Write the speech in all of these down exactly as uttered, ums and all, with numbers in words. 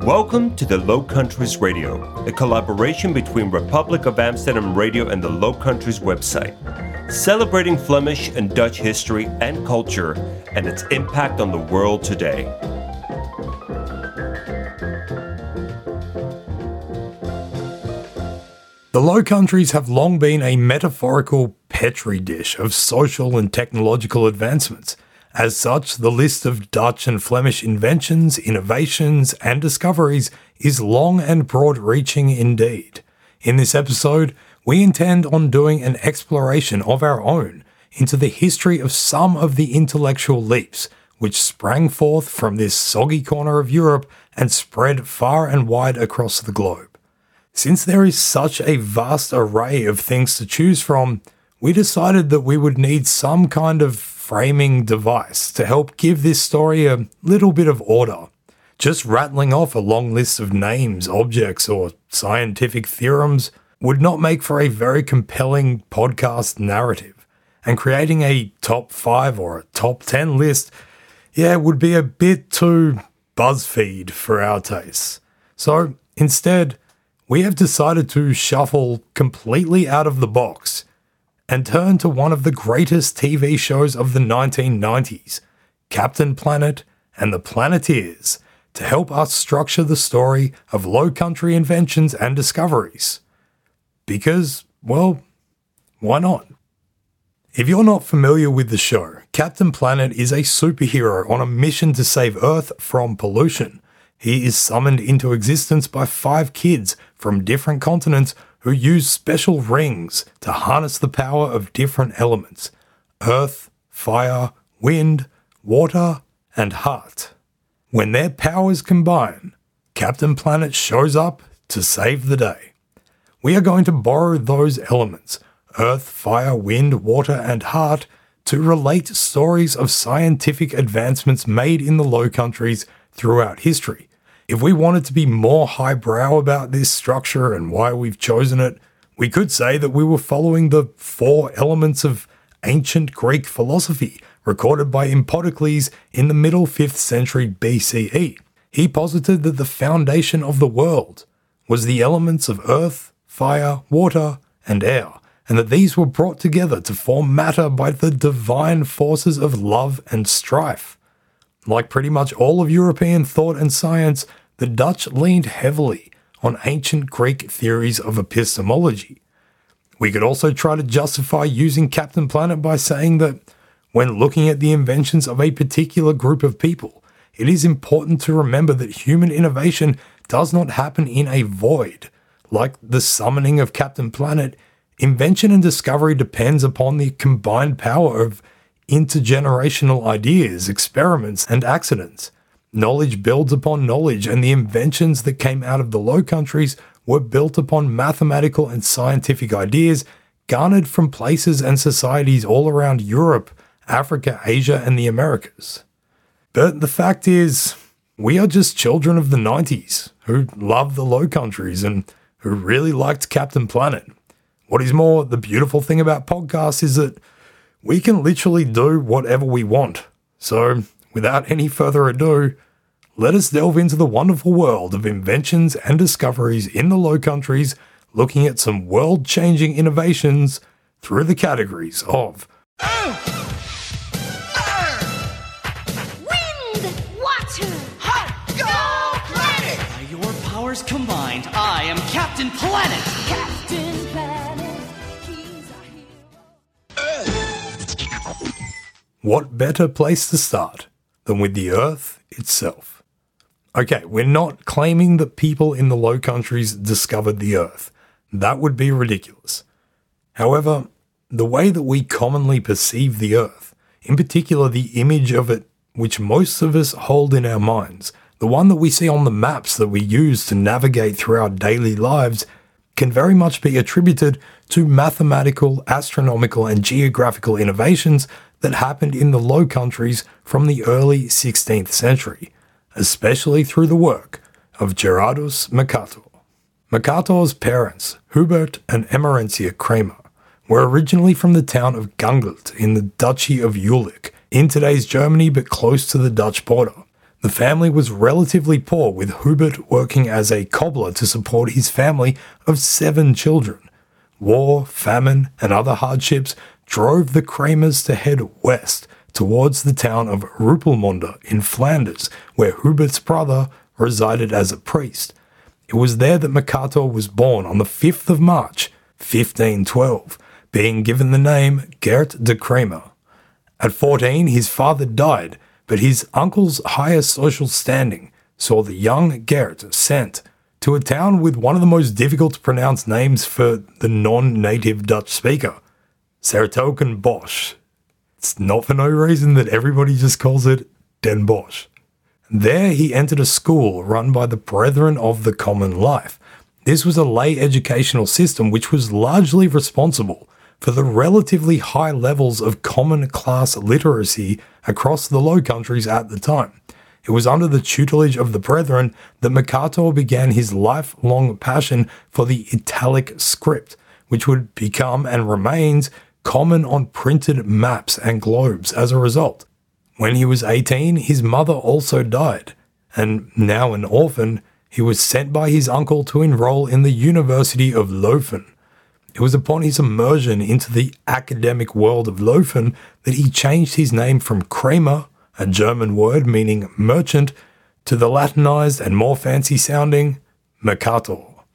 Welcome to the Low Countries Radio, a collaboration between Republic of Amsterdam Radio and the Low Countries website, celebrating Flemish and Dutch history and culture and its impact on the world today. The Low Countries have long been a metaphorical petri dish of social and technological advancements. As such, the list of Dutch and Flemish inventions, innovations, and discoveries is long and broad-reaching indeed. In this episode, we intend on doing an exploration of our own into the history of some of the intellectual leaps which sprang forth from this soggy corner of Europe and spread far and wide across the globe. Since there is such a vast array of things to choose from, we decided that we would need some kind of framing device to help give this story a little bit of order. Just rattling off a long list of names, objects, or scientific theorems would not make for a very compelling podcast narrative, and creating a top five or a top ten list, yeah, would be a bit too BuzzFeed for our tastes. So instead, we have decided to shuffle completely out of the box and turn to one of the greatest T V shows of the nineteen nineties, Captain Planet and the Planeteers, to help us structure the story of low country inventions and discoveries. Because, well, why not? If you're not familiar with the show, Captain Planet is a superhero on a mission to save Earth from pollution. He is summoned into existence by five kids from different continents who use special rings to harness the power of different elements: earth, fire, wind, water, and heart. When their powers combine, Captain Planet shows up to save the day. We are going to borrow those elements, earth, fire, wind, water, and heart, to relate stories of scientific advancements made in the Low Countries throughout history. If we wanted to be more highbrow about this structure and why we've chosen it, we could say that we were following the four elements of ancient Greek philosophy recorded by Empedocles in the middle fifth century B C E. He posited that the foundation of the world was the elements of earth, fire, water, and air, and that these were brought together to form matter by the divine forces of love and strife. Like pretty much all of European thought and science, the Dutch leaned heavily on ancient Greek theories of epistemology. We could also try to justify using Captain Planet by saying that when looking at the inventions of a particular group of people, it is important to remember that human innovation does not happen in a void. Like the summoning of Captain Planet, invention and discovery depends upon the combined power of intergenerational ideas, experiments, and accidents. Knowledge builds upon knowledge, and the inventions that came out of the Low Countries were built upon mathematical and scientific ideas garnered from places and societies all around Europe, Africa, Asia, and the Americas. But the fact is, we are just children of the nineties who loved the Low Countries and who really liked Captain Planet. What is more, the beautiful thing about podcasts is that we can literally do whatever we want. So, without any further ado, let us delve into the wonderful world of inventions and discoveries in the Low Countries, looking at some world-changing innovations through the categories of Oh! Fire! Wind! Water! Hot! Go Planet! By your powers combined, I am Captain Planet! Captain Planet, he's our hero. what better place to start than with the Earth itself? Okay, we're not claiming that people in the Low Countries discovered the Earth. That would be ridiculous. However, the way that we commonly perceive the Earth, in particular the image of it which most of us hold in our minds, the one that we see on the maps that we use to navigate through our daily lives, can very much be attributed to mathematical, astronomical, and geographical innovations that happened in the Low Countries from the early sixteenth century, especially through the work of Gerardus Mercator. Mercator's parents, Hubert and Emerentia Kramer, were originally from the town of Gangelt in the Duchy of Jülich, in today's Germany but close to the Dutch border. The family was relatively poor, with Hubert working as a cobbler to support his family of seven children. War, famine, and other hardships drove the Kramers to head west towards the town of Ruppelmonde in Flanders, where Hubert's brother resided as a priest. It was there that Mercator was born on the fifth of March, fifteen twelve, being given the name Gert de Kramer. At fourteen, his father died, but his uncle's higher social standing saw the young Gert sent to a town with one of the most difficult to pronounce names for the non-native Dutch speaker, 's-Hertogenbosch. It's not for no reason that everybody just calls it Den Bosch. There he entered a school run by the Brethren of the Common Life. This was a lay educational system which was largely responsible for the relatively high levels of common class literacy across the Low Countries at the time. It was under the tutelage of the Brethren that Mercator began his lifelong passion for the italic script, which would become and remains common on printed maps and globes as a result. When he was eighteen, his mother also died, and now an orphan, he was sent by his uncle to enroll in the University of Leuven. It was upon his immersion into the academic world of Leuven that he changed his name from Kramer, a German word meaning merchant, to the Latinized and more fancy-sounding Mercator.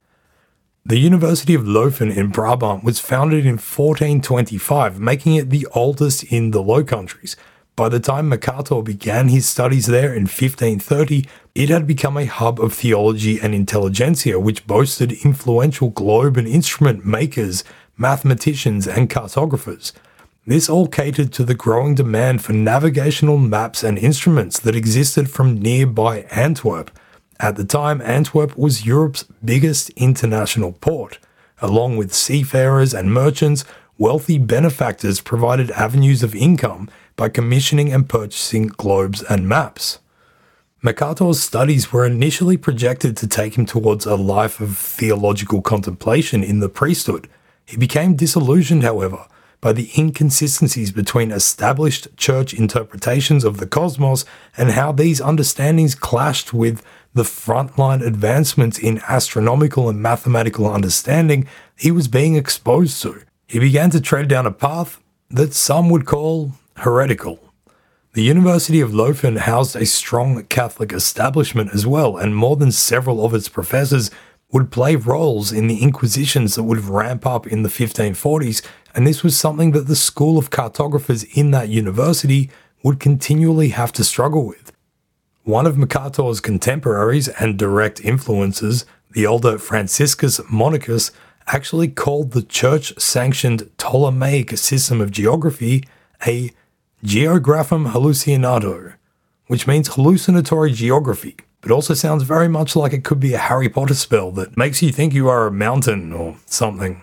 The University of Leuven in Brabant was founded in fourteen twenty-five, making it the oldest in the Low Countries. By the time Mercator began his studies there in fifteen thirty, it had become a hub of theology and intelligentsia which boasted influential globe and instrument makers, mathematicians, and cartographers. This all catered to the growing demand for navigational maps and instruments that existed from nearby Antwerp. At the time, Antwerp was Europe's biggest international port. Along with seafarers and merchants, wealthy benefactors provided avenues of income by commissioning and purchasing globes and maps. Mercator's studies were initially projected to take him towards a life of theological contemplation in the priesthood. He became disillusioned, however, by the inconsistencies between established church interpretations of the cosmos and how these understandings clashed with the frontline advancements in astronomical and mathematical understanding he was being exposed to. He began to tread down a path that some would call heretical. The University of Leuven housed a strong Catholic establishment as well, and more than several of its professors would play roles in the inquisitions that would ramp up in the fifteen forties, and this was something that the school of cartographers in that university would continually have to struggle with. One of Mercator's contemporaries and direct influences, the older Franciscus Monicus, actually called the church-sanctioned Ptolemaic system of geography a Geographum Hallucinato, which means hallucinatory geography, but also sounds very much like it could be a Harry Potter spell that makes you think you are a mountain or something.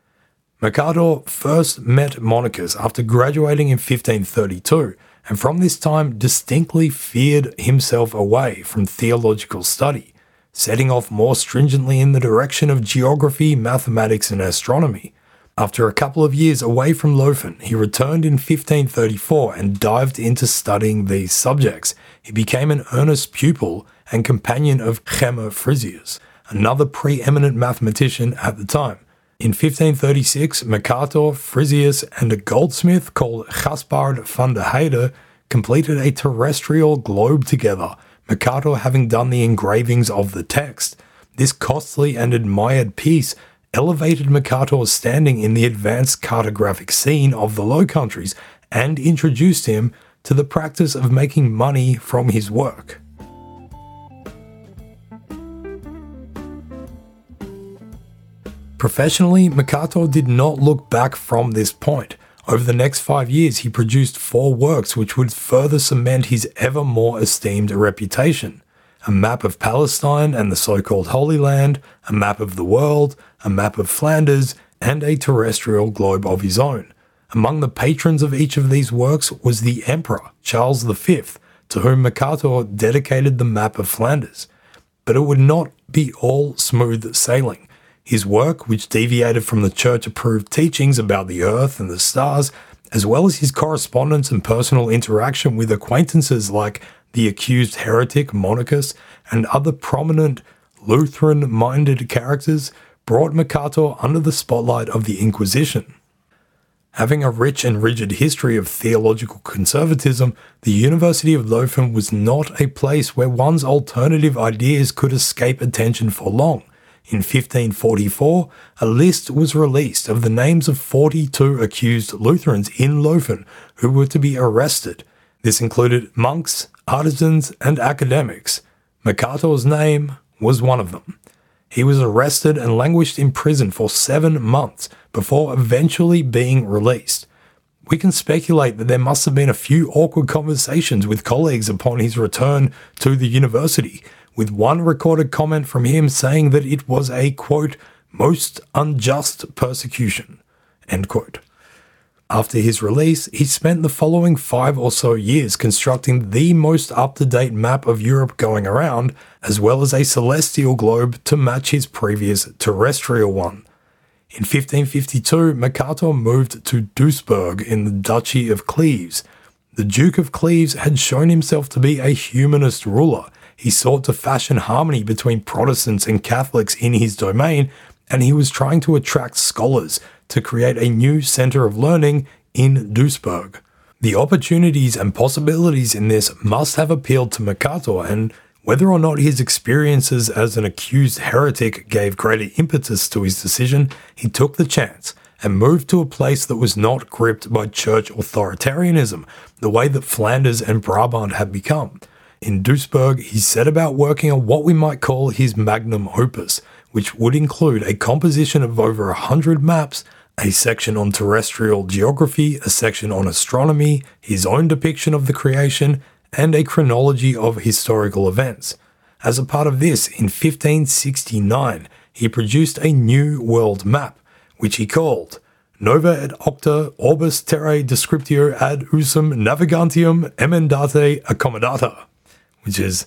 Mercator first met Monicus after graduating in fifteen thirty-two, and from this time distinctly feared himself away from theological study, setting off more stringently in the direction of geography, mathematics, and astronomy. After a couple of years away from Leuven, he returned in fifteen thirty-four and dived into studying these subjects. He became an earnest pupil and companion of Gemma Frisius, another preeminent mathematician at the time. In fifteen thirty-six, Mercator, Frisius, and a goldsmith called Gaspard van de Heide completed a terrestrial globe together, Mercator having done the engravings of the text. This costly and admired piece elevated Mercator's standing in the advanced cartographic scene of the Low Countries and introduced him to the practice of making money from his work. Professionally, Mercator did not look back from this point. Over the next five years, he produced four works which would further cement his ever more esteemed reputation. A map of Palestine and the so-called Holy Land, a map of the world, a map of Flanders, and a terrestrial globe of his own. Among the patrons of each of these works was the Emperor, Charles the Fifth, to whom Mercator dedicated the map of Flanders. But it would not be all smooth sailing. His work, which deviated from the church-approved teachings about the earth and the stars, as well as his correspondence and personal interaction with acquaintances like the accused heretic Monachus, and other prominent Lutheran-minded characters brought Mercator under the spotlight of the Inquisition. Having a rich and rigid history of theological conservatism, the University of Leuven was not a place where one's alternative ideas could escape attention for long. In fifteen forty-four, a list was released of the names of forty-two accused Lutherans in Leuven who were to be arrested. This included monks, artisans, and academics. Mercator's name was one of them. He was arrested and languished in prison for seven months before eventually being released. We can speculate that there must have been a few awkward conversations with colleagues upon his return to the university, with one recorded comment from him saying that it was a, quote, most unjust persecution, end quote. After his release, he spent the following five or so years constructing the most up-to-date map of Europe going around, as well as a celestial globe to match his previous terrestrial one. In fifteen fifty-two, Mercator moved to Duisburg in the Duchy of Cleves. The Duke of Cleves had shown himself to be a humanist ruler. He sought to fashion harmony between Protestants and Catholics in his domain, and he was trying to attract scholars to create a new centre of learning in Duisburg. The opportunities and possibilities in this must have appealed to Mercator, and whether or not his experiences as an accused heretic gave greater impetus to his decision, he took the chance and moved to a place that was not gripped by church authoritarianism, the way that Flanders and Brabant had become. In Duisburg, he set about working on what we might call his magnum opus, which would include a composition of over a hundred maps, a section on terrestrial geography, a section on astronomy, his own depiction of the creation, and a chronology of historical events. As a part of this, in fifteen sixty-nine, he produced a new world map, which he called Nova et Octa Orbis Terrae Descriptio ad Usum Navigantium Emendate Accommodata, which is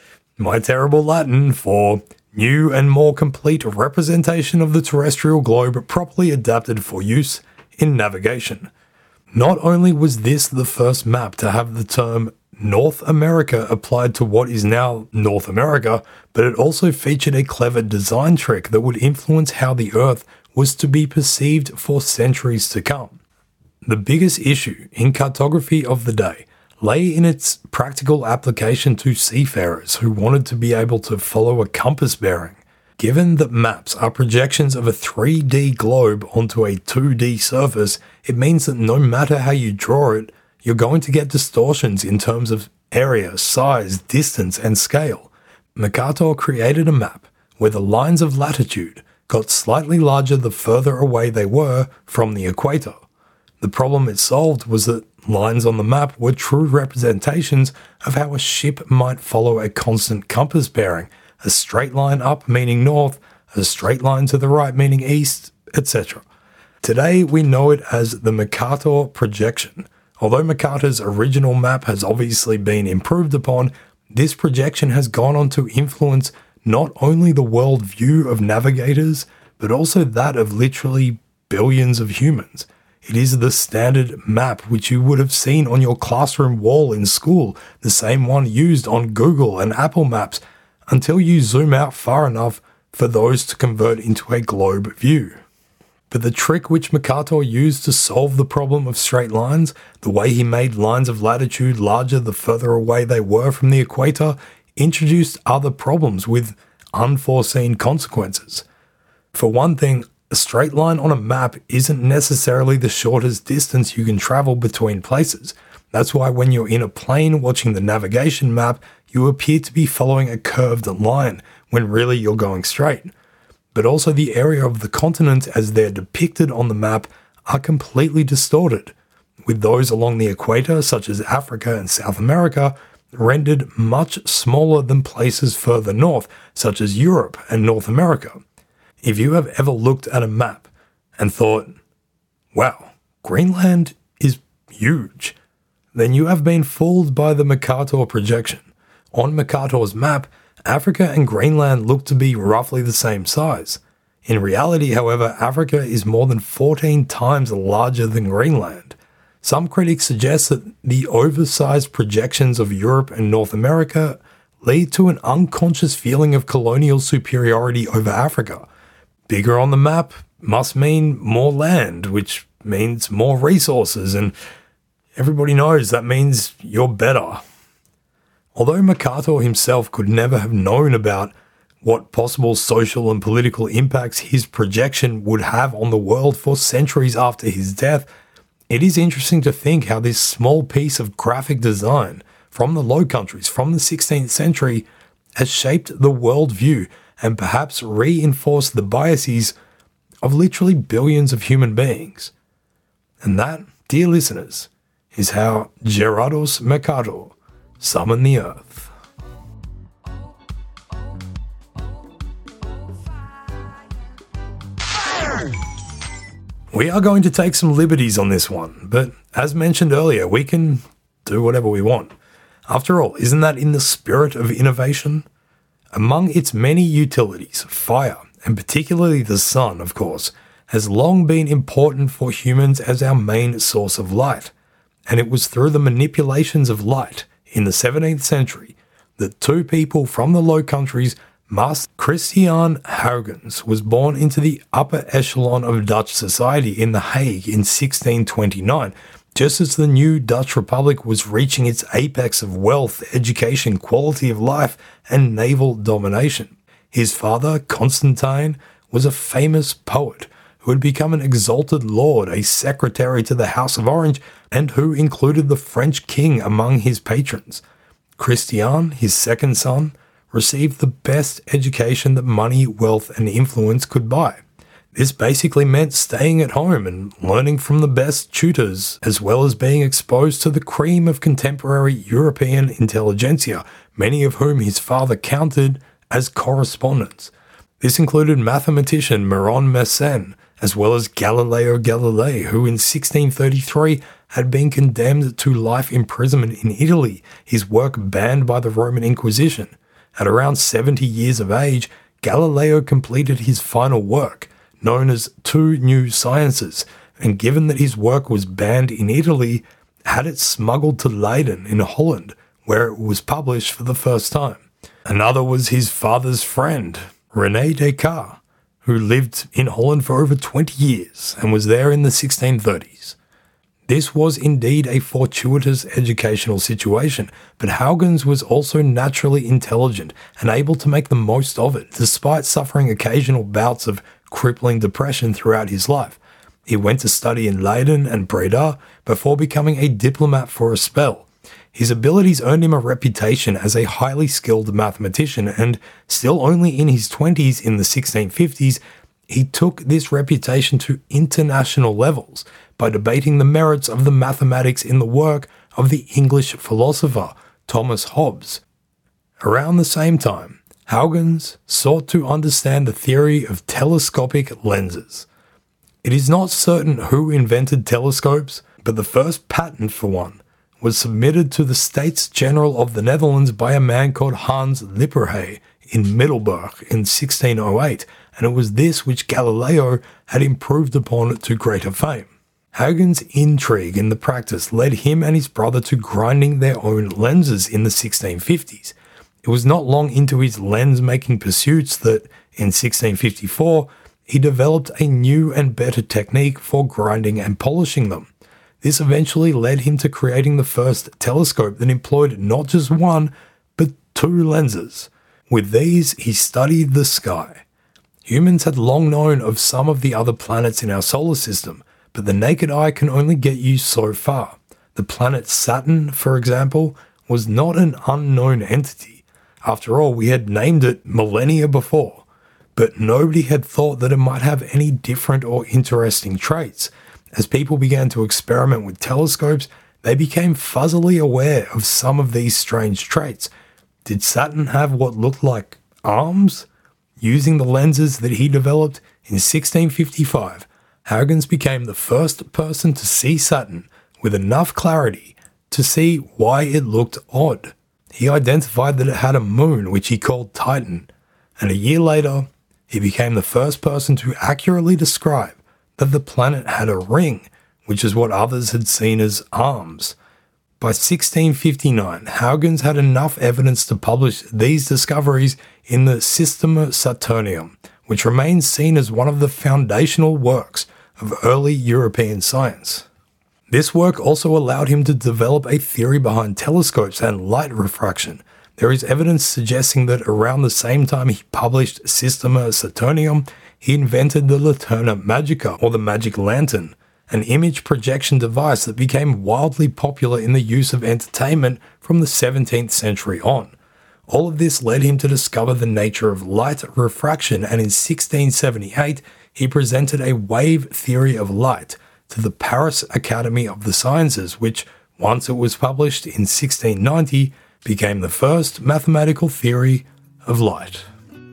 my terrible Latin for new and more complete representation of the terrestrial globe properly adapted for use in navigation. Not only was this the first map to have the term North America applied to what is now North America, but it also featured a clever design trick that would influence how the Earth was to be perceived for centuries to come. The biggest issue in cartography of the day lay in its practical application to seafarers who wanted to be able to follow a compass bearing. Given that maps are projections of a three D globe onto a two D surface, it means that no matter how you draw it, you're going to get distortions in terms of area, size, distance, and scale. Mercator created a map where the lines of latitude got slightly larger the further away they were from the equator. The problem it solved was that lines on the map were true representations of how a ship might follow a constant compass bearing, a straight line up meaning north, a straight line to the right meaning east, et cetera. Today we know it as the Mercator projection. Although Mercator's original map has obviously been improved upon, this projection has gone on to influence not only the world view of navigators, but also that of literally billions of humans. It is the standard map which you would have seen on your classroom wall in school, the same one used on Google and Apple Maps, until you zoom out far enough for those to convert into a globe view. But the trick which Mercator used to solve the problem of straight lines, the way he made lines of latitude larger the further away they were from the equator, introduced other problems with unforeseen consequences. For one thing, a straight line on a map isn't necessarily the shortest distance you can travel between places. That's why when you're in a plane watching the navigation map, you appear to be following a curved line, when really you're going straight. But also the area of the continents as they're depicted on the map are completely distorted, with those along the equator, such as Africa and South America, rendered much smaller than places further north, such as Europe and North America. If you have ever looked at a map and thought, wow, Greenland is huge, then you have been fooled by the Mercator projection. On Mercator's map, Africa and Greenland look to be roughly the same size. In reality, however, Africa is more than fourteen times larger than Greenland. Some critics suggest that the oversized projections of Europe and North America lead to an unconscious feeling of colonial superiority over Africa. Bigger on the map must mean more land, which means more resources, and everybody knows that means you're better. Although Mercator himself could never have known about what possible social and political impacts his projection would have on the world for centuries after his death, it is interesting to think how this small piece of graphic design from the Low Countries from the sixteenth century has shaped the worldview and perhaps reinforced the biases of literally billions of human beings. And that, dear listeners, is how Gerardus Mercator summoned the earth. We are going to take some liberties on this one, but as mentioned earlier, we can do whatever we want. After all, isn't that in the spirit of innovation? Among its many utilities, fire, and particularly the sun, of course, has long been important for humans as our main source of light. And it was through the manipulations of light in the seventeenth century that two people from the Low Countries, Master Christian Huygens, was born into the upper echelon of Dutch society in The Hague in sixteen twenty-nine, just as the new Dutch Republic was reaching its apex of wealth, education, quality of life, and naval domination. His father, Constantine, was a famous poet who had become an exalted lord, a secretary to the House of Orange, and who included the French king among his patrons. Christian, his second son, received the best education that money, wealth, and influence could buy. This basically meant staying at home and learning from the best tutors, as well as being exposed to the cream of contemporary European intelligentsia, many of whom his father counted as correspondents. This included mathematician Miron Mersenne, as well as Galileo Galilei, who in sixteen thirty-three had been condemned to life imprisonment in Italy, his work banned by the Roman Inquisition. At around seventy years of age, Galileo completed his final work, known as Two New Sciences, and given that his work was banned in Italy, had it smuggled to Leiden in Holland, where it was published for the first time. Another was his father's friend, René Descartes, who lived in Holland for over twenty years and was there in the sixteen thirties. This was indeed a fortuitous educational situation, but Huygens was also naturally intelligent and able to make the most of it, despite suffering occasional bouts of crippling depression throughout his life. He went to study in Leiden and Breda before becoming a diplomat for a spell. His abilities earned him a reputation as a highly skilled mathematician, and still only in his twenties in the sixteen fifties, he took this reputation to international levels by debating the merits of the mathematics in the work of the English philosopher Thomas Hobbes. Around the same time, Huygens sought to understand the theory of telescopic lenses. It is not certain who invented telescopes, but the first patent for one was submitted to the States General of the Netherlands by a man called Hans Lippershey in Middelburg in sixteen oh eight, and it was this which Galileo had improved upon to greater fame. Huygens' intrigue in the practice led him and his brother to grinding their own lenses in the sixteen fifties. It was not long into his lens-making pursuits that, in sixteen fifty-four, he developed a new and better technique for grinding and polishing them. This eventually led him to creating the first telescope that employed not just one, but two lenses. With these, he studied the sky. Humans had long known of some of the other planets in our solar system, but the naked eye can only get you so far. The planet Saturn, for example, was not an unknown entity. After all, we had named it millennia before, but nobody had thought that it might have any different or interesting traits. As people began to experiment with telescopes, they became fuzzily aware of some of these strange traits. Did Saturn have what looked like arms? Using the lenses that he developed in sixteen fifty-five, Huygens became the first person to see Saturn with enough clarity to see why it looked odd. He identified that it had a moon, which he called Titan, and a year later, he became the first person to accurately describe that the planet had a ring, which is what others had seen as arms. By sixteen fifty-nine, Huygens had enough evidence to publish these discoveries in the Systema Saturnum, which remains seen as one of the foundational works of early European science. This work also allowed him to develop a theory behind telescopes and light refraction. There is evidence suggesting that around the same time he published Systema Saturnum, he invented the Lanterna Magica, or the magic lantern, an image projection device that became wildly popular in the use of entertainment from the seventeenth century on. All of this led him to discover the nature of light refraction, and in sixteen seventy-eight he presented a wave theory of light to the Paris Academy of the Sciences, which, once it was published in sixteen ninety, became the first mathematical theory of light.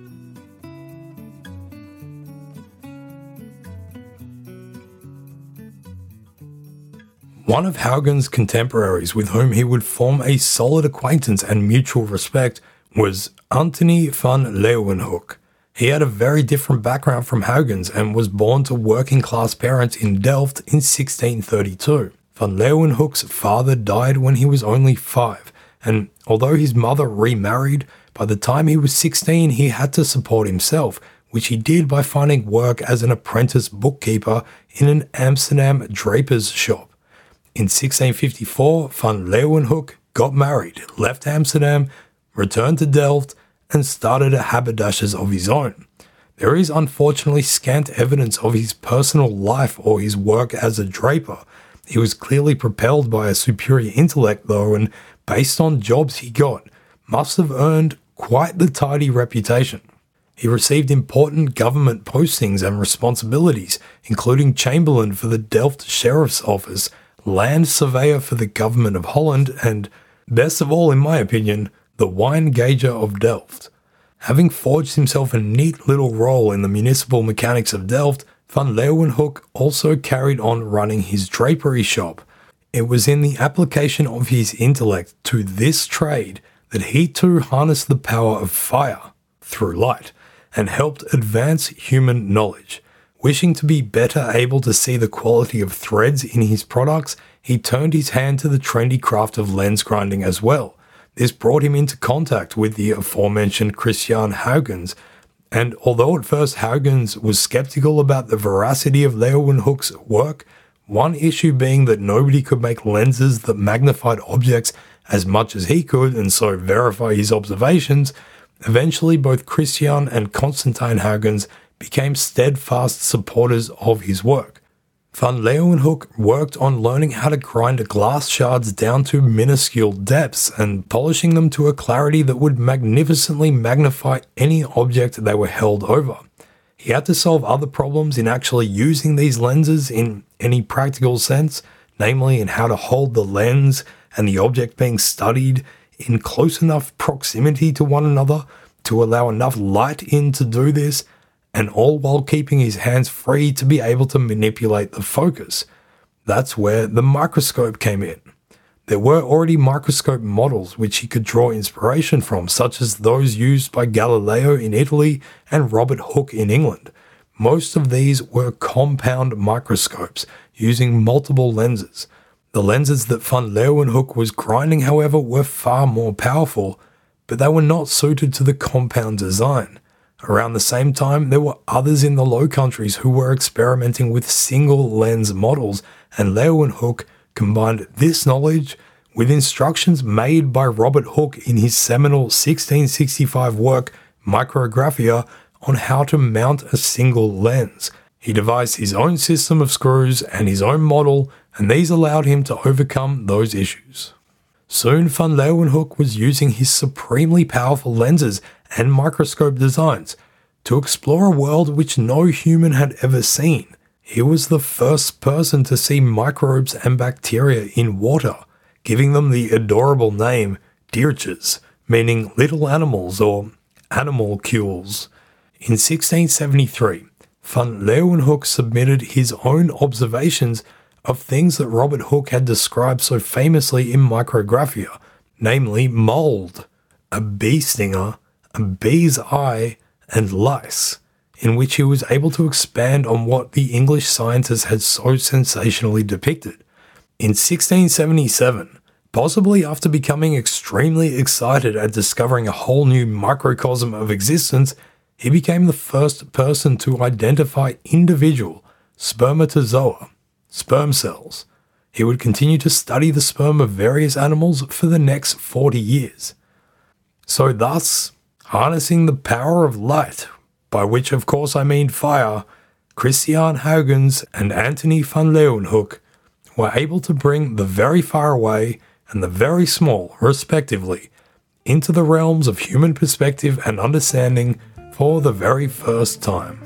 One of Huygens' contemporaries with whom he would form a solid acquaintance and mutual respect was Antony van Leeuwenhoek. He had a very different background from Huygens and was born to working-class parents in Delft in sixteen thirty-two. Van Leeuwenhoek's father died when he was only five, and although his mother remarried, by the time he was sixteen he had to support himself, which he did by finding work as an apprentice bookkeeper in an Amsterdam draper's shop. In sixteen fifty-four, Van Leeuwenhoek got married, left Amsterdam, returned to Delft, and started a haberdasher's of his own. There is unfortunately scant evidence of his personal life or his work as a draper. He was clearly propelled by a superior intellect though, and based on jobs he got, must have earned quite the tidy reputation. He received important government postings and responsibilities, including Chamberlain for the Delft Sheriff's Office, land surveyor for the government of Holland, and, best of all in my opinion, the wine gauger of Delft. Having forged himself a neat little role in the municipal mechanics of Delft, Van Leeuwenhoek also carried on running his drapery shop. It was in the application of his intellect to this trade that he too harnessed the power of fire, through light, and helped advance human knowledge. Wishing to be better able to see the quality of threads in his products, he turned his hand to the trendy craft of lens grinding as well. This brought him into contact with the aforementioned Christian Huygens, and although at first Huygens was skeptical about the veracity of Leeuwenhoek's work, one issue being that nobody could make lenses that magnified objects as much as he could and so verify his observations, eventually both Christian and Constantijn Huygens became steadfast supporters of his work. Van Leeuwenhoek worked on learning how to grind glass shards down to minuscule depths and polishing them to a clarity that would magnificently magnify any object they were held over. He had to solve other problems in actually using these lenses in any practical sense, namely in how to hold the lens and the object being studied in close enough proximity to one another to allow enough light in to do this, and all while keeping his hands free to be able to manipulate the focus. That's where the microscope came in. There were already microscope models which he could draw inspiration from, such as those used by Galileo in Italy and Robert Hooke in England. Most of these were compound microscopes, using multiple lenses. The lenses that Van Leeuwenhoek was grinding, however, were far more powerful, but they were not suited to the compound design. Around the same time, there were others in the Low Countries who were experimenting with single lens models, and Leeuwenhoek combined this knowledge with instructions made by Robert Hooke in his seminal sixteen sixty-five work Micrographia on how to mount a single lens. He devised his own system of screws and his own model, and these allowed him to overcome those issues. Soon Van Leeuwenhoek was using his supremely powerful lenses and microscope designs to explore a world which no human had ever seen. He was the first person to see microbes and bacteria in water, giving them the adorable name diertjes, meaning little animals or animalcules. In sixteen seventy-three, Van Leeuwenhoek submitted his own observations of things that Robert Hooke had described so famously in Micrographia, namely mold, a bee stinger, a bee's eye, and lice. in which he was able to expand on what the English scientists had so sensationally depicted. In sixteen seventy-seven, possibly after becoming extremely excited at discovering a whole new microcosm of existence, he became the first person to identify individual spermatozoa, sperm cells. He would continue to study the sperm of various animals for the next forty years. So thus, harnessing the power of light, by which of course I mean fire, Christian Huygens and Antony van Leeuwenhoek were able to bring the very far away and the very small, respectively, into the realms of human perspective and understanding for the very first time.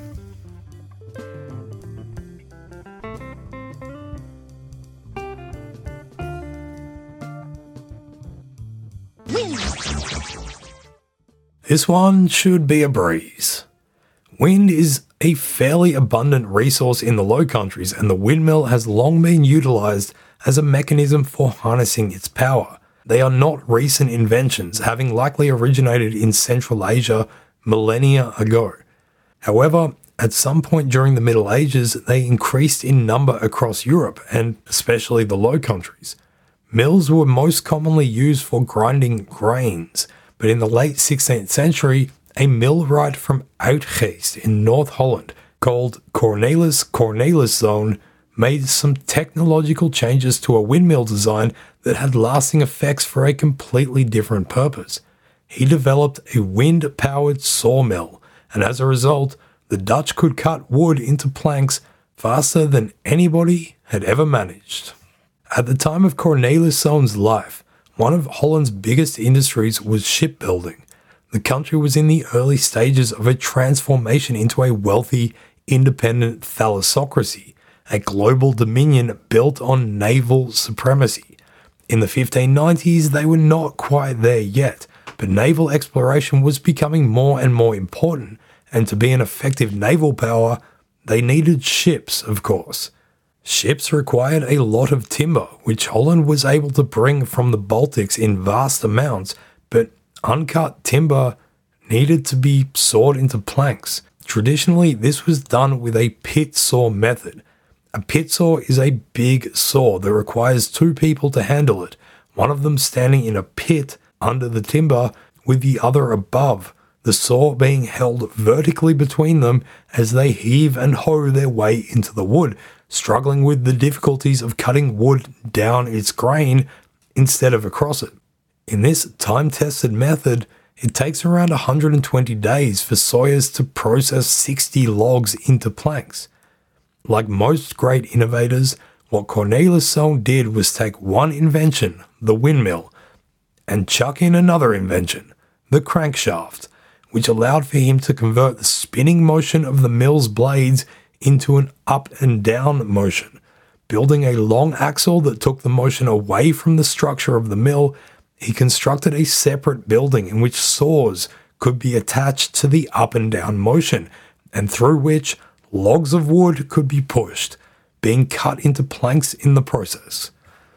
This one should be a breeze. Wind is a fairly abundant resource in the Low Countries, and the windmill has long been utilised as a mechanism for harnessing its power. They are not recent inventions, having likely originated in Central Asia millennia ago. However, at some point during the Middle Ages, they increased in number across Europe, and especially the Low Countries. Mills were most commonly used for grinding grains, but in the late sixteenth century, a millwright from Uitgeest in North Holland called Cornelis Corneliszoon made some technological changes to a windmill design that had lasting effects for a completely different purpose. He developed a wind-powered sawmill, and as a result, the Dutch could cut wood into planks faster than anybody had ever managed. At the time of Corneliszoon's life, one of Holland's biggest industries was shipbuilding. The country was in the early stages of a transformation into a wealthy, independent thalassocracy, a global dominion built on naval supremacy. In the fifteen nineties, they were not quite there yet, but naval exploration was becoming more and more important, and to be an effective naval power, they needed ships, of course. Ships required a lot of timber, which Holland was able to bring from the Baltics in vast amounts, but uncut timber needed to be sawed into planks. Traditionally, this was done with a pit saw method. A pit saw is a big saw that requires two people to handle it, one of them standing in a pit under the timber with the other above, the saw being held vertically between them as they heave and hoe their way into the wood, struggling with the difficulties of cutting wood down its grain instead of across it. In this time-tested method, it takes around one hundred twenty days for sawyers to process sixty logs into planks. Like most great innovators, what Corneliszoon did was take one invention, the windmill, and chuck in another invention, the crankshaft, which allowed for him to convert the spinning motion of the mill's blades into an up and down motion. Building a long axle that took the motion away from the structure of the mill, he constructed a separate building in which saws could be attached to the up and down motion, and through which logs of wood could be pushed, being cut into planks in the process.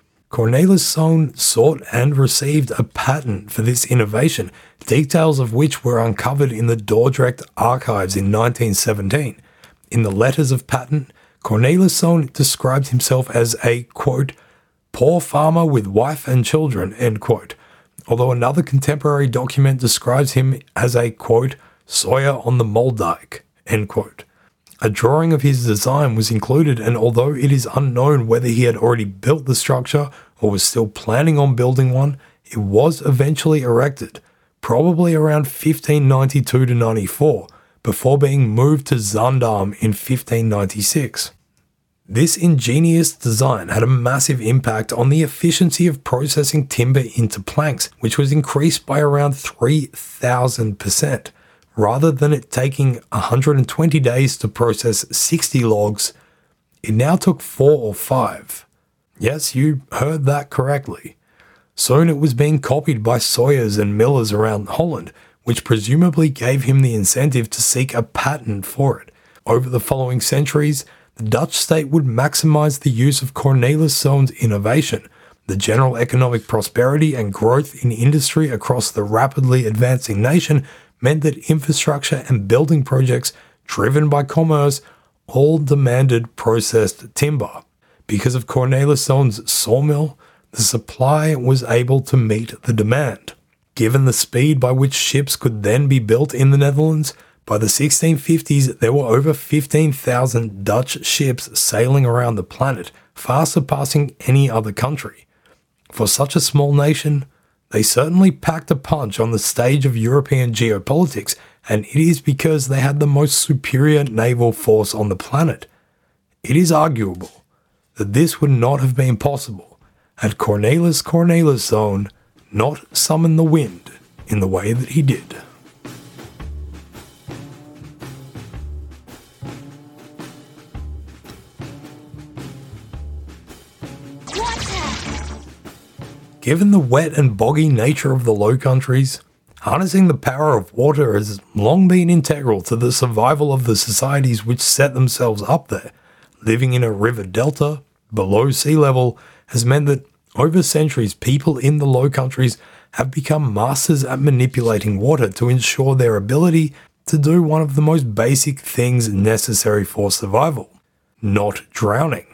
Corneliszoon sought and received a patent for this innovation, details of which were uncovered in the Dordrecht archives in nineteen seventeen. In the letters of patent, Corneliszoon described himself as a, quote, poor farmer with wife and children, end quote, although another contemporary document describes him as a, quote, sawyer on the Moldijk, end quote. A drawing of his design was included, and although it is unknown whether he had already built the structure or was still planning on building one, it was eventually erected, probably around fifteen ninety-two to ninety-four, before being moved to Zaandam in fifteen ninety-six. This ingenious design had a massive impact on the efficiency of processing timber into planks, which was increased by around three thousand percent. Rather than it taking one hundred twenty days to process sixty logs, it now took four or five. Yes, you heard that correctly. Soon it was being copied by sawyers and millers around Holland, which presumably gave him the incentive to seek a patent for it. Over the following centuries, the Dutch state would maximize the use of Corneliszoon's innovation. The general economic prosperity and growth in industry across the rapidly advancing nation meant that infrastructure and building projects driven by commerce, all demanded processed timber. Because of Cornelis Zoon's sawmill, the supply was able to meet the demand. Given the speed by which ships could then be built in the Netherlands, by the sixteen fifties there were over fifteen thousand Dutch ships sailing around the planet, far surpassing any other country. For such a small nation, they certainly packed a punch on the stage of European geopolitics, and it is because they had the most superior naval force on the planet. It is arguable that this would not have been possible had Cornelis Cornelis Zoon not summoned the wind in the way that he did. Given the wet and boggy nature of the Low Countries, harnessing the power of water has long been integral to the survival of the societies which set themselves up there. Living in a river delta, below sea level, has meant that over centuries people in the Low Countries have become masters at manipulating water to ensure their ability to do one of the most basic things necessary for survival: not drowning.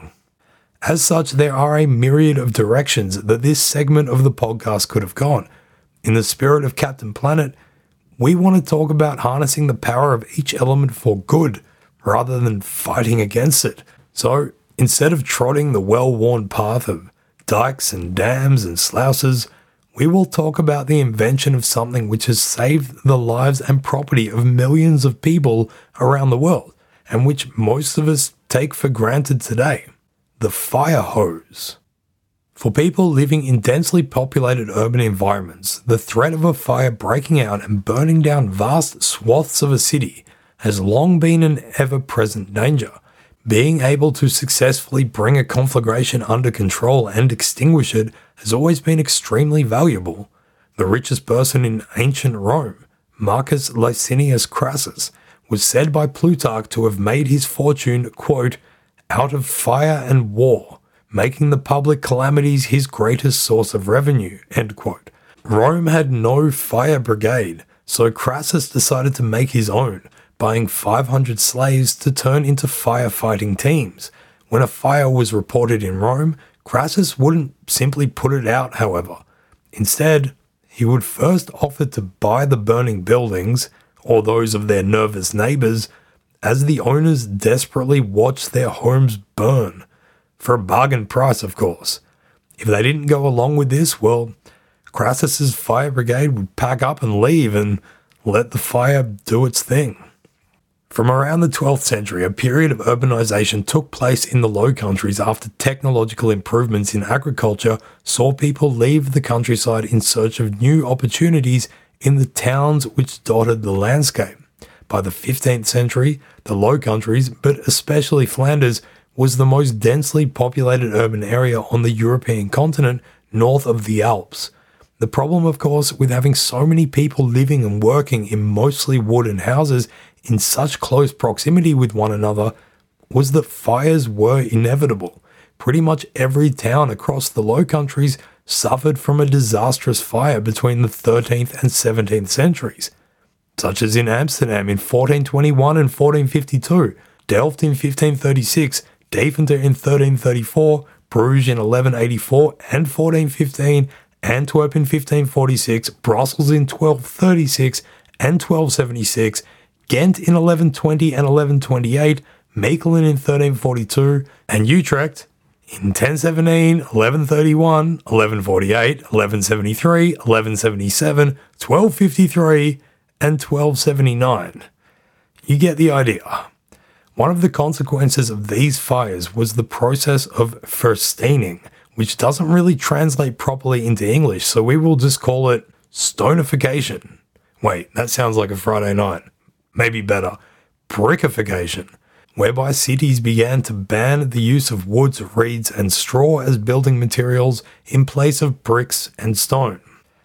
As such, there are a myriad of directions that this segment of the podcast could have gone. In the spirit of Captain Planet, we want to talk about harnessing the power of each element for good, rather than fighting against it. So, instead of trotting the well-worn path of dikes and dams and sluices, we will talk about the invention of something which has saved the lives and property of millions of people around the world, and which most of us take for granted today: the fire hose. For people living in densely populated urban environments, the threat of a fire breaking out and burning down vast swaths of a city has long been an ever-present danger. Being able to successfully bring a conflagration under control and extinguish it has always been extremely valuable. The richest person in ancient Rome, Marcus Licinius Crassus, was said by Plutarch to have made his fortune, quote, out of fire and war, making the public calamities his greatest source of revenue, end quote. Rome had no fire brigade, so Crassus decided to make his own, buying five hundred slaves to turn into firefighting teams. When a fire was reported in Rome, Crassus wouldn't simply put it out, however. Instead, he would first offer to buy the burning buildings, or those of their nervous neighbours, as the owners desperately watched their homes burn. For a bargain price, of course. If they didn't go along with this, well, Crassus's fire brigade would pack up and leave and let the fire do its thing. From around the twelfth century, a period of urbanization took place in the Low Countries after technological improvements in agriculture saw people leave the countryside in search of new opportunities in the towns which dotted the landscape. By the fifteenth century, the Low Countries, but especially Flanders, was the most densely populated urban area on the European continent north of the Alps. The problem, of course, with having so many people living and working in mostly wooden houses in such close proximity with one another was that fires were inevitable. Pretty much every town across the Low Countries suffered from a disastrous fire between the thirteenth and seventeenth centuries, such as in Amsterdam in fourteen twenty-one and fourteen fifty-two, Delft in fifteen thirty-six, Deventer in thirteen thirty-four, Bruges in eleven eighty-four and fourteen fifteen, Antwerp in fifteen forty-six, Brussels in twelve thirty-six and twelve seventy-six, Ghent in eleven twenty and eleven twenty-eight, Mechelen in thirteen forty-two, and Utrecht in ten seventeen, eleven thirty-one, eleven forty-eight, eleven seventy-three, eleven seventy-seven, twelve fifty-three, and twelve seventy-nine. You get the idea. One of the consequences of these fires was the process of versteining, which doesn't really translate properly into English, so we will just call it stonification. Wait, that sounds like a Friday night. Maybe better, brickification, whereby cities began to ban the use of woods, reeds, and straw as building materials in place of bricks and stone.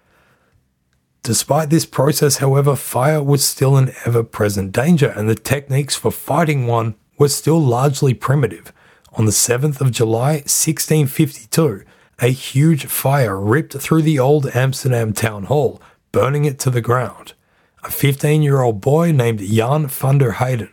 Despite this process, however, fire was still an ever-present danger, and the techniques for fighting one were still largely primitive. On the seventh of July, sixteen fifty-two, a huge fire ripped through the old Amsterdam town hall, burning it to the ground. A fifteen-year-old boy named Jan van der Heyden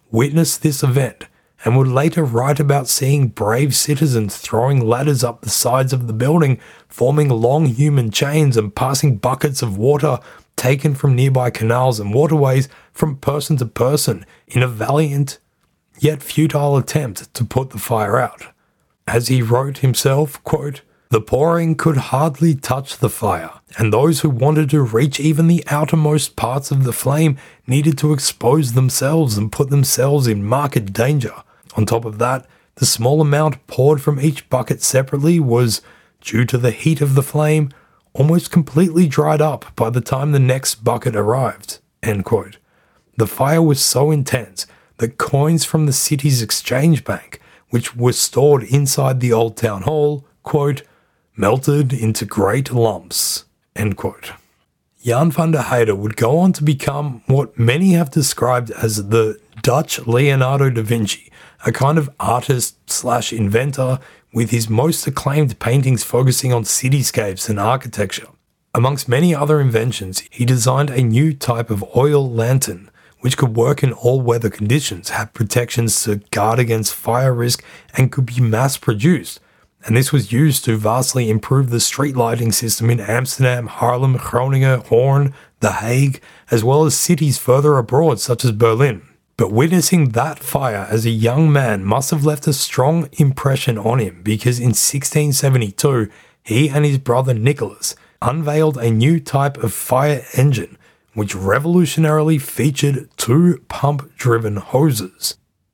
witnessed this event and would later write about seeing brave citizens throwing ladders up the sides of the building, forming long human chains and passing buckets of water taken from nearby canals and waterways from person to person in a valiant yet futile attempt to put the fire out. As he wrote himself, quote, "The pouring could hardly touch the fire, and those who wanted to reach even the outermost parts of the flame needed to expose themselves and put themselves in marked danger. On top of that, the small amount poured from each bucket separately was, due to the heat of the flame, almost completely dried up by the time the next bucket arrived." End quote. The fire was so intense that coins from the city's exchange bank, which were stored inside the old town hall, quote, "melted into great lumps." End quote. Jan van der Heide would go on to become what many have described as the Dutch Leonardo da Vinci, a kind of artist slash inventor with his most acclaimed paintings focusing on cityscapes and architecture. Amongst many other inventions, he designed a new type of oil lantern which could work in all weather conditions, had protections to guard against fire risk, and could be mass-produced. And this was used to vastly improve the street lighting system in Amsterdam, Haarlem, Groningen, Hoorn, The Hague, as well as cities further abroad such as Berlin. But witnessing that fire as a young man must have left a strong impression on him, because in sixteen seventy-two, he and his brother Nicholas unveiled a new type of fire engine, which revolutionarily featured two pump-driven hoses.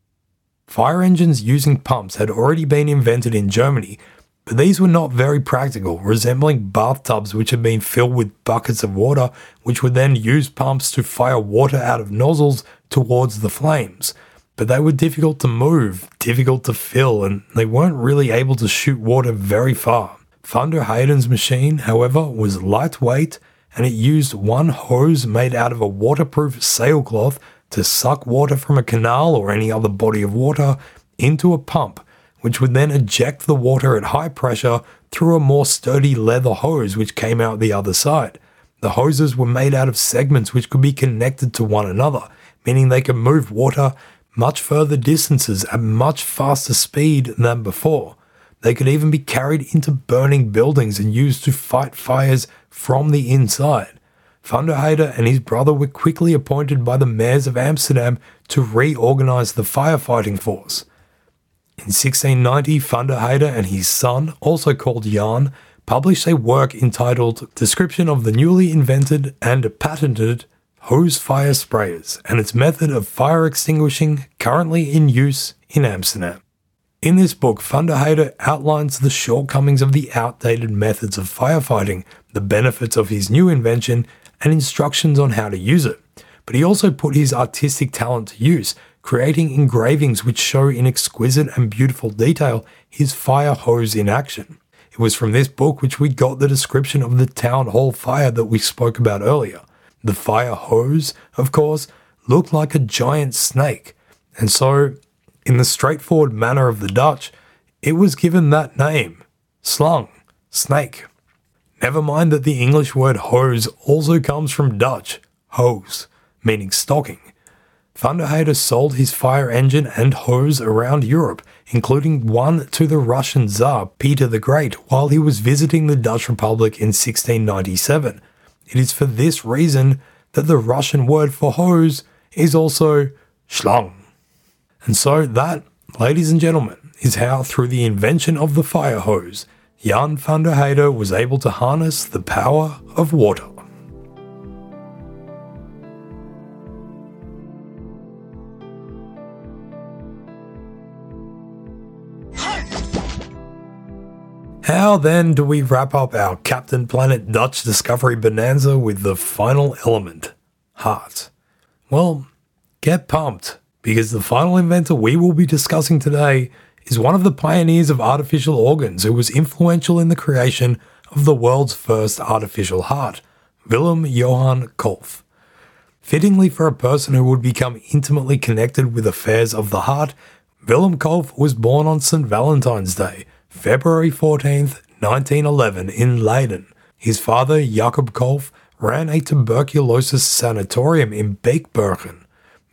Fire engines using pumps had already been invented in Germany, but these were not very practical, resembling bathtubs which had been filled with buckets of water, which would then use pumps to fire water out of nozzles towards the flames. But they were difficult to move, difficult to fill, and they weren't really able to shoot water very far. Van der Heiden's machine, however, was lightweight, and it used one hose made out of a waterproof sailcloth to suck water from a canal or any other body of water into a pump, which would then eject the water at high pressure through a more sturdy leather hose which came out the other side. The hoses were made out of segments which could be connected to one another, meaning they could move water much further distances at much faster speed than before. They could even be carried into burning buildings and used to fight fires from the inside. Van der Heide and his brother were quickly appointed by the mayors of Amsterdam to reorganize the firefighting force. In sixteen ninety, Van der Heide and his son, also called Jan, published a work entitled Description of the Newly Invented and Patented Hose Fire Sprayers and its Method of Fire Extinguishing currently in use in Amsterdam. In this book, Van der Heide outlines the shortcomings of the outdated methods of firefighting, the benefits of his new invention, and instructions on how to use it. But he also put his artistic talent to use, creating engravings which show in exquisite and beautiful detail his fire hose in action. It was from this book which we got the description of the town hall fire that we spoke about earlier. The fire hose, of course, looked like a giant snake, and so, in the straightforward manner of the Dutch, it was given that name, slang, snake. Never mind that the English word hose also comes from Dutch, hose, meaning stocking. Van der Heide sold his fire engine and hose around Europe, including one to the Russian Tsar Peter the Great while he was visiting the Dutch Republic in sixteen ninety-seven. It is for this reason that the Russian word for hose is also slang. And so that, ladies and gentlemen, is how through the invention of the fire hose, Jan van der Heide was able to harness the power of water. How then do we wrap up our Captain Planet Dutch Discovery Bonanza with the final element, heart? Well, get pumped, because the final inventor we will be discussing today is one of the pioneers of artificial organs who was influential in the creation of the world's first artificial heart, Willem Johan Kolff. Fittingly for a person who would become intimately connected with affairs of the heart, Willem Kolff was born on Saint Valentine's Day, February fourteenth, nineteen eleven in Leiden. His father, Jacob Kolff, ran a tuberculosis sanatorium in Beekbergen.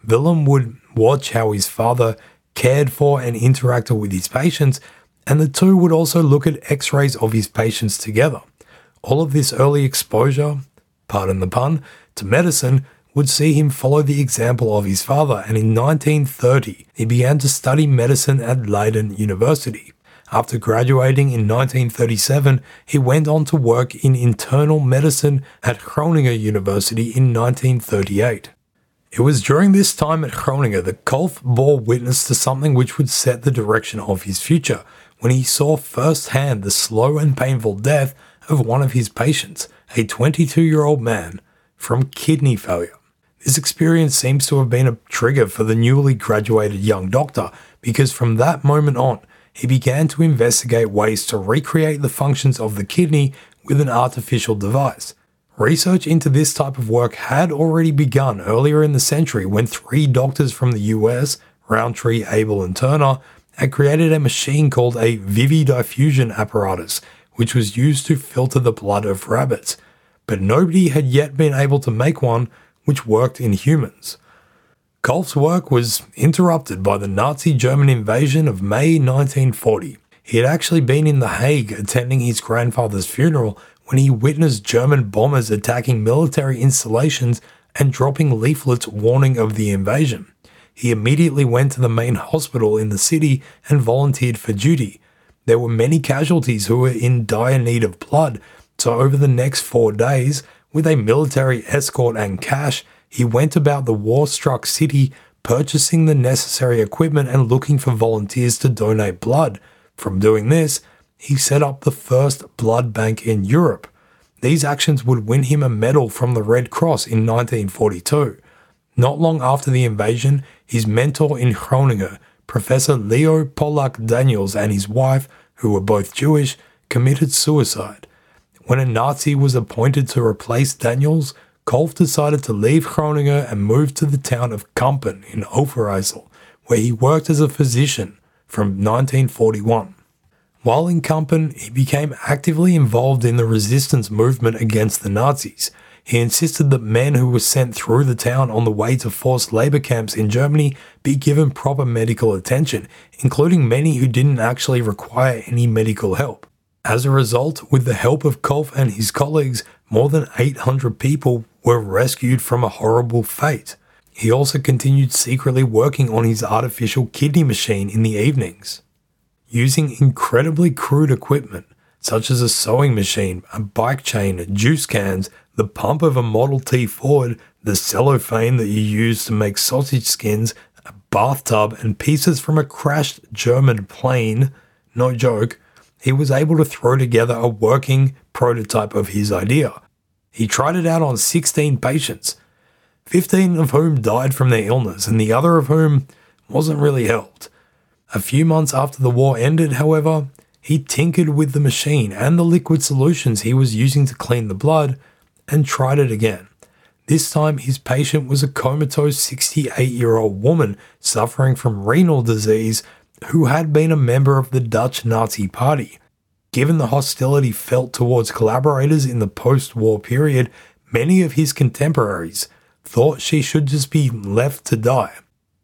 Wilhelm would watch how his father cared for and interacted with his patients, and the two would also look at x-rays of his patients together. All of this early exposure, pardon the pun, to medicine would see him follow the example of his father, and in nineteen thirty he began to study medicine at Leiden University. After graduating in nineteen thirty-seven, he went on to work in internal medicine at Groningen University in nineteen thirty-eight. It was during this time at Groningen that Kolff bore witness to something which would set the direction of his future, when he saw firsthand the slow and painful death of one of his patients, a twenty-two-year-old man, from kidney failure. This experience seems to have been a trigger for the newly graduated young doctor, because from that moment on, he began to investigate ways to recreate the functions of the kidney with an artificial device. Research into this type of work had already begun earlier in the century when three doctors from the U S, Rowntree, Abel, and Turner, had created a machine called a vividiffusion apparatus, which was used to filter the blood of rabbits. But nobody had yet been able to make one which worked in humans. Kolff's work was interrupted by the Nazi German invasion of May nineteen forty. He had actually been in The Hague attending his grandfather's funeral when he witnessed German bombers attacking military installations and dropping leaflets warning of the invasion. He immediately went to the main hospital in the city and volunteered for duty. There were many casualties who were in dire need of blood, so over the next four days, with a military escort and cash, he went about the war-struck city, purchasing the necessary equipment and looking for volunteers to donate blood. From doing this, he set up the first blood bank in Europe. These actions would win him a medal from the Red Cross in nineteen forty-two. Not long after the invasion, his mentor in Groningen, Professor Leo Pollack Daniels, and his wife, who were both Jewish, committed suicide. When a Nazi was appointed to replace Daniels, Kolff decided to leave Groningen and move to the town of Kampen in Overijssel, where he worked as a physician from nineteen forty-one. While in Kampen, he became actively involved in the resistance movement against the Nazis. He insisted that men who were sent through the town on the way to forced labor camps in Germany be given proper medical attention, including many who didn't actually require any medical help. As a result, with the help of Kolff and his colleagues, more than eight hundred people were rescued from a horrible fate. He also continued secretly working on his artificial kidney machine in the evenings. Using incredibly crude equipment, such as a sewing machine, a bike chain, juice cans, the pump of a Model T Ford, the cellophane that you use to make sausage skins, a bathtub, and pieces from a crashed German plane, no joke, he was able to throw together a working prototype of his idea. He tried it out on sixteen patients, fifteen of whom died from their illness and the other of whom wasn't really helped. A few months after the war ended, however, he tinkered with the machine and the liquid solutions he was using to clean the blood and tried it again. This time his patient was a comatose sixty-eight-year-old woman suffering from renal disease who had been a member of the Dutch Nazi Party. Given the hostility felt towards collaborators in the post-war period, many of his contemporaries thought she should just be left to die.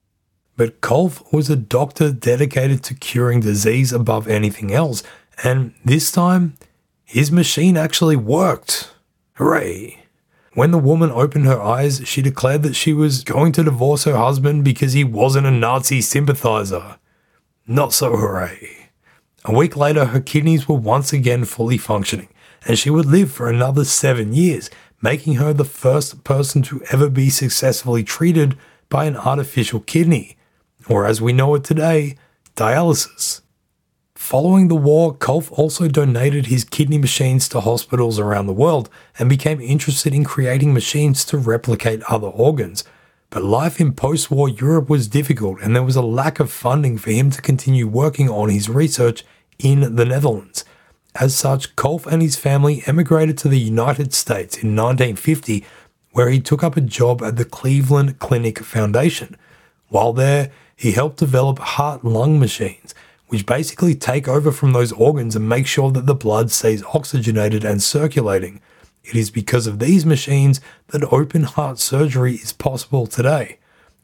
But Kolff was a doctor dedicated to curing disease above anything else, and this time, his machine actually worked. Hooray! When the woman opened her eyes, she declared that she was going to divorce her husband because he wasn't a Nazi sympathizer. Not so hooray. A week later, her kidneys were once again fully functioning, and she would live for another seven years, making her the first person to ever be successfully treated by an artificial kidney, or as we know it today, dialysis. Following the war, Kolff also donated his kidney machines to hospitals around the world and became interested in creating machines to replicate other organs. But life in post-war Europe was difficult and there was a lack of funding for him to continue working on his research in the Netherlands. As such, Kolff and his family emigrated to the United States in nineteen fifty, where he took up a job at the Cleveland Clinic Foundation. While there, he helped develop heart-lung machines, which basically take over from those organs and make sure that the blood stays oxygenated and circulating. It is because of these machines that open heart surgery is possible today.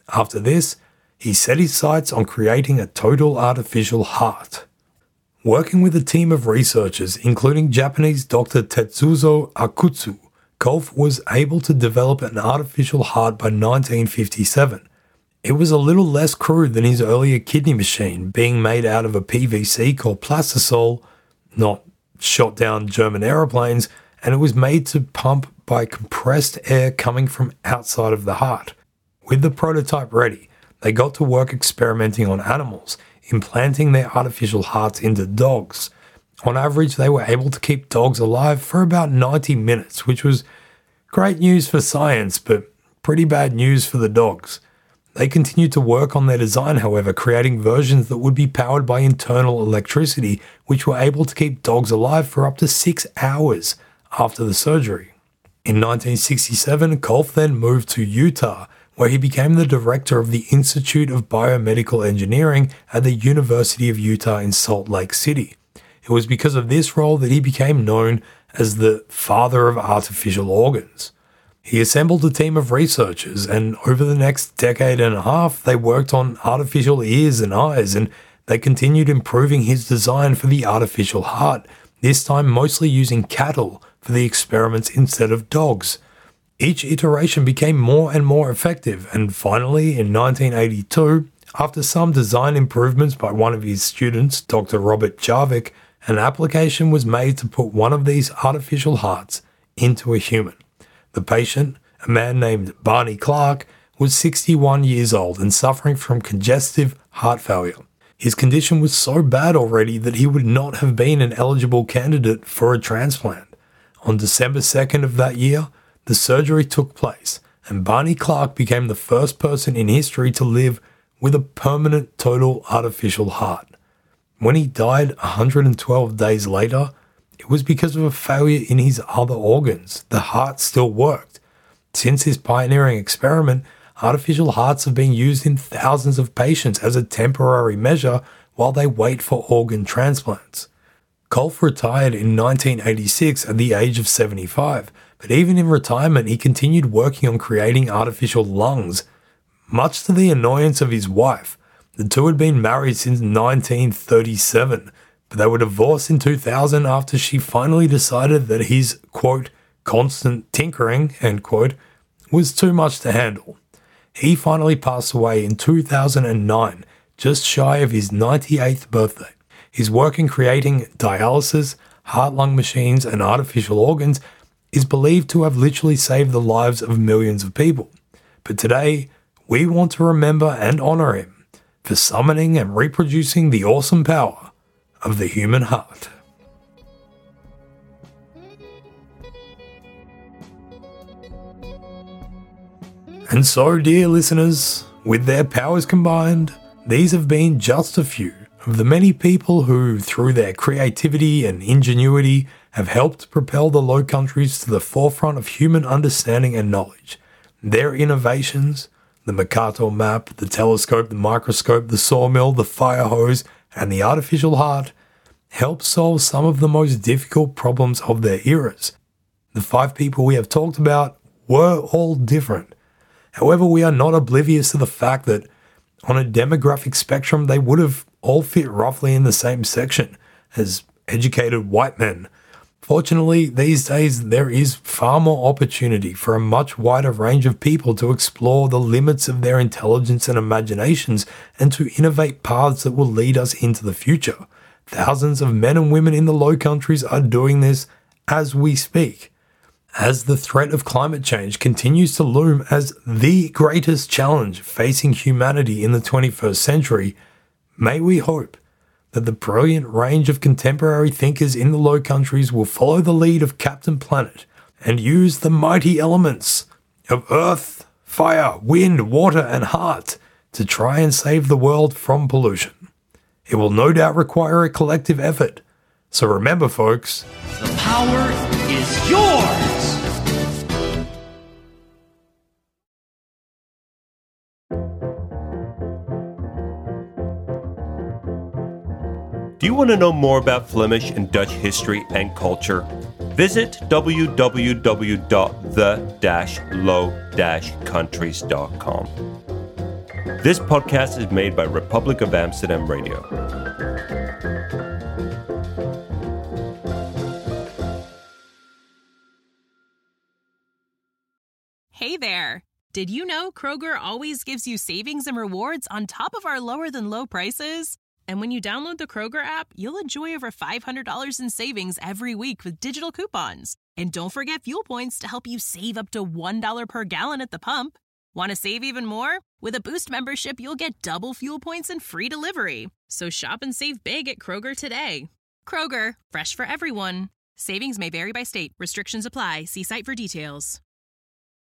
After this, he set his sights on creating a total artificial heart. Working with a team of researchers, including Japanese Doctor Tetsuzo Akutsu, Kolff was able to develop an artificial heart by nineteen fifty-seven. It was a little less crude than his earlier kidney machine, being made out of a P V C called Plastisol, not shot down German aeroplanes, and it was made to pump by compressed air coming from outside of the heart. With the prototype ready, they got to work experimenting on animals, implanting their artificial hearts into dogs. On average, they were able to keep dogs alive for about ninety minutes, which was great news for science, but pretty bad news for the dogs. They continued to work on their design, however, creating versions that would be powered by internal electricity, which were able to keep dogs alive for up to six hours after the surgery. In nineteen sixty-seven, Kolff then moved to Utah, where he became the director of the Institute of Biomedical Engineering at the University of Utah in Salt Lake City. It was because of this role that he became known as the father of artificial organs. He assembled a team of researchers, and over the next decade and a half, they worked on artificial ears and eyes, and they continued improving his design for the artificial heart, this time mostly using cattle for the experiments instead of dogs. Each iteration became more and more effective, and finally, in nineteen eighty-two, after some design improvements by one of his students, Doctor Robert Jarvik, an application was made to put one of these artificial hearts into a human. The patient, a man named Barney Clark, was sixty-one years old and suffering from congestive heart failure. His condition was so bad already that he would not have been an eligible candidate for a transplant. On December second of that year, the surgery took place, and Barney Clark became the first person in history to live with a permanent total artificial heart. When he died one hundred twelve days later, it was because of a failure in his other organs. The heart still worked. Since his pioneering experiment, artificial hearts have been used in thousands of patients as a temporary measure while they wait for organ transplants. Kolff retired in nineteen eighty-six at the age of seventy-five, but even in retirement he continued working on creating artificial lungs, much to the annoyance of his wife. The two had been married since nineteen thirty-seven, but they were divorced in two thousand after she finally decided that his, quote, constant tinkering, end quote, was too much to handle. He finally passed away in two thousand nine, just shy of his ninety-eighth birthday. His work in creating dialysis, heart-lung machines, and artificial organs is believed to have literally saved the lives of millions of people. But today, we want to remember and honor him for summoning and reproducing the awesome power of the human heart. And so, dear listeners, with their powers combined, these have been just a few of the many people who, through their creativity and ingenuity, have helped propel the Low Countries to the forefront of human understanding and knowledge. Their innovations, the Mercator map, the telescope, the microscope, the sawmill, the fire hose, and the artificial heart, help solve some of the most difficult problems of their eras. The five people we have talked about were all different. However, we are not oblivious to the fact that on a demographic spectrum, they would have all fit roughly in the same section as educated white men. Fortunately, these days there is far more opportunity for a much wider range of people to explore the limits of their intelligence and imaginations and to innovate paths that will lead us into the future. Thousands of men and women in the Low Countries are doing this as we speak. As the threat of climate change continues to loom as the greatest challenge facing humanity in the twenty-first century, may we hope that the brilliant range of contemporary thinkers in the Low Countries will follow the lead of Captain Planet and use the mighty elements of earth, fire, wind, water, and heart to try and save the world from pollution. It will no doubt require a collective effort. So remember, folks, The power is yours! Do you want to know more about Flemish and Dutch history and culture? Visit w w w dot the dash low dash countries dot com. This podcast is made by Republic of Amsterdam Radio. Hey there! Did you know Kroger always gives you savings and rewards on top of our lower-than-low prices? And when you download the Kroger app, you'll enjoy over five hundred dollars in savings every week with digital coupons. And don't forget fuel points to help you save up to one dollar per gallon at the pump. Want to save even more? With a Boost membership, you'll get double fuel points and free delivery. So shop and save big at Kroger today. Kroger, fresh for everyone. Savings may vary by state. Restrictions apply. See site for details.